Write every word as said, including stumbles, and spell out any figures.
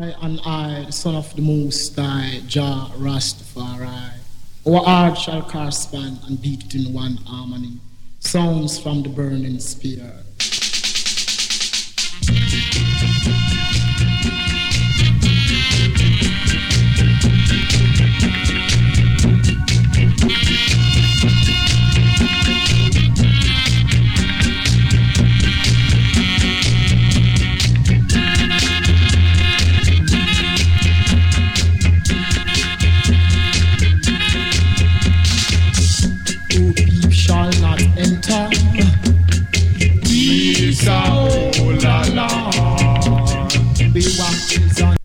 I and I, the son of the Most High, Jah Rastafari. Our heart shall correspond and beat it in one harmony. Sounds from the burning spear. Shall not enter. Peace, oh la la. Be what is on.